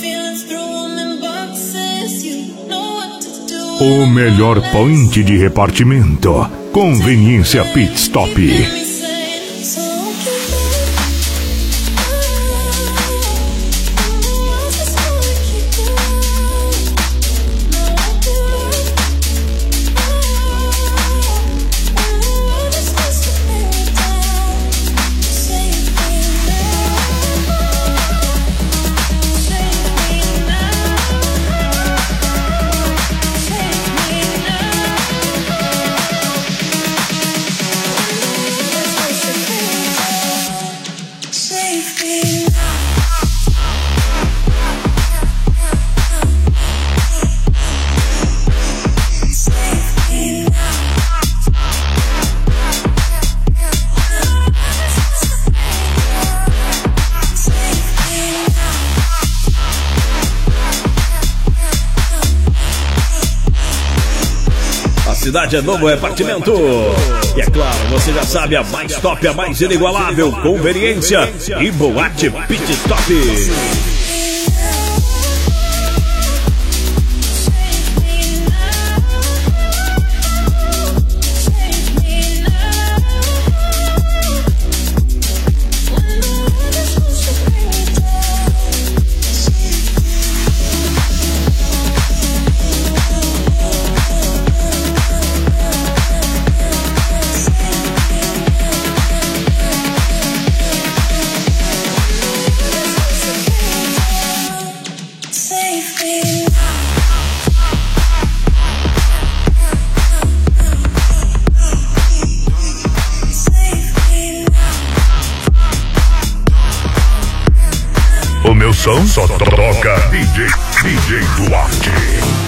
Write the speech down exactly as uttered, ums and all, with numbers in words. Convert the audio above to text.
O melhor point de repartimento. Conveniência Pit Stop. Cidade é novo repartimento. E é claro, você já sabe, a mais top, a mais inigualável, conveniência e boate Pit Stop. O meu som só toca D J, D J Duarte.